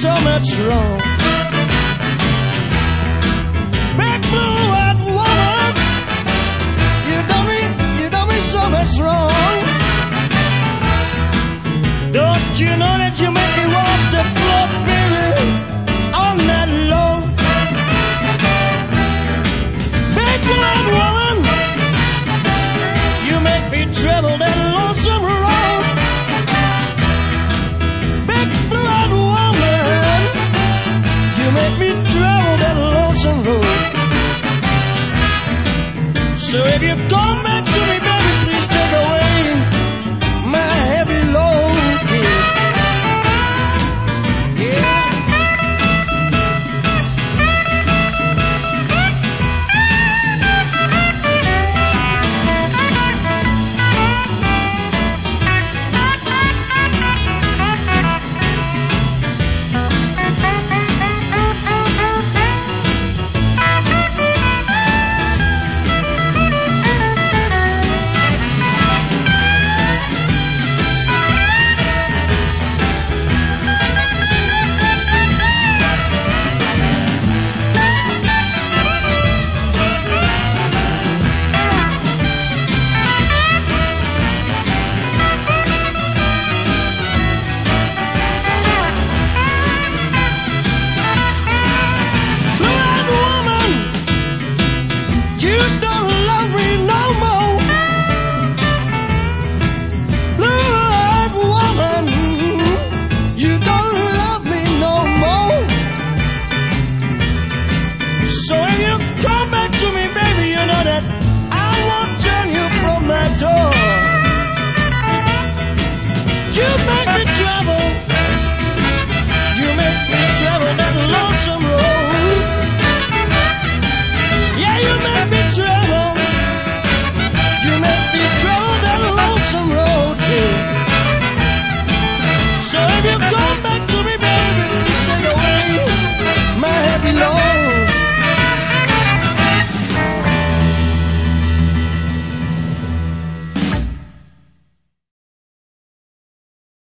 so much wrong. Big blue-eyed woman, you done me so much wrong. Don't you know that you make me want to float, baby, on that low? Big blue-eyed woman, you make me travel that lonesome road. Big blue-eyed woman, you make me travel that lonesome road. So if you come back